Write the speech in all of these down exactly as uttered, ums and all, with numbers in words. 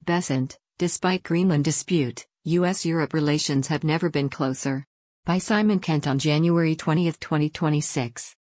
Besant, despite Greenland dispute, U S Europe relations have never been closer. By Simon Kent on January twentieth, twenty twenty-six.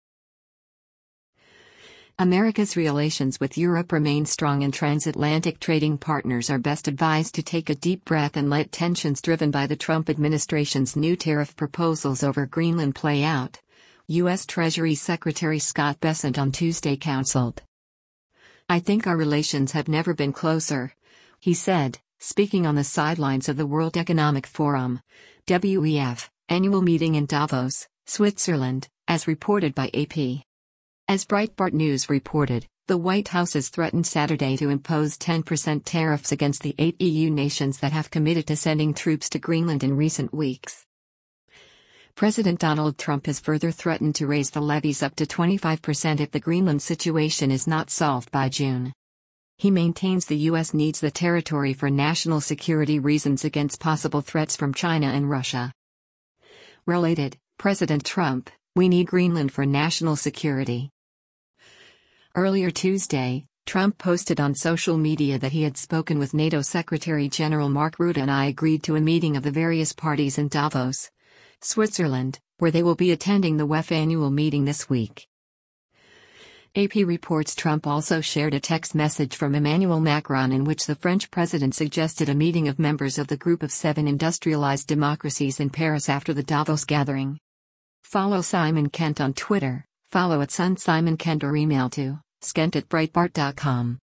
America's relations with Europe remain strong and transatlantic trading partners are best advised to take a deep breath and let tensions driven by the Trump administration's new tariff proposals over Greenland play out, U S Treasury Secretary Scott Bessent on Tuesday counseled. "I think our relations have never been closer," he said, speaking on the sidelines of the World Economic Forum, W E F, annual meeting in Davos, Switzerland, as reported by A P. As Breitbart News reported, the White House has threatened Saturday to impose ten percent tariffs against the eight E U nations that have committed to sending troops to Greenland in recent weeks. President Donald Trump has further threatened to raise the levies up to twenty-five percent if the Greenland situation is not solved by June. He maintains the U S needs the territory for national security reasons against possible threats from China and Russia. Related, President Trump, "We need Greenland for national security." Earlier Tuesday, Trump posted on social media that he had spoken with NATO Secretary General Mark Rutte and I agreed to a meeting of the various parties in Davos, Switzerland, where they will be attending the W E F annual meeting this week. A P reports Trump also shared a text message from Emmanuel Macron in which the French president suggested a meeting of members of the Group of Seven Industrialized Democracies in Paris after the Davos gathering. Follow Simon Kent on Twitter, follow at Sun Simon Kent or email to skent at breitbart dot com.